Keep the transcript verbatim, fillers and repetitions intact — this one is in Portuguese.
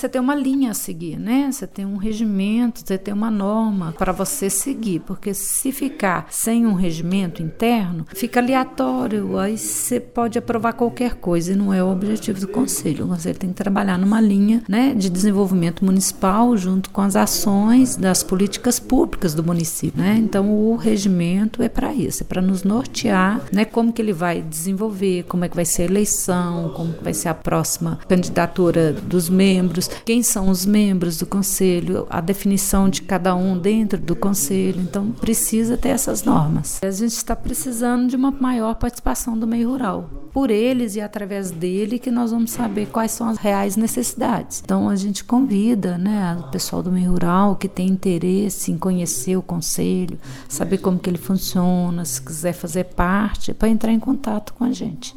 você tem uma linha a seguir, né? Você tem um regimento, você tem uma norma para você seguir, porque se ficar sem um regimento interno, fica aleatório, aí você pode aprovar qualquer coisa e não é o objetivo do Conselho. O Conselho tem que trabalhar numa linha, né, de desenvolvimento municipal junto com as ações das políticas públicas do município, né? Então o regimento é para isso, é para nos nortear, né, como que ele vai desenvolver, como é que vai ser a eleição, como que vai ser a próxima candidatura dos membros, quem são os membros do Conselho, a definição de cada um dentro do Conselho. Então precisa ter essas normas. A gente está precisando de uma maior participação do meio rural. Por eles e através dele que nós vamos saber quais são as reais necessidades. Então a gente convida, né, o pessoal do meio rural que tem interesse em conhecer o Conselho, saber como que ele funciona, se quiser fazer parte, para entrar em contato com a gente.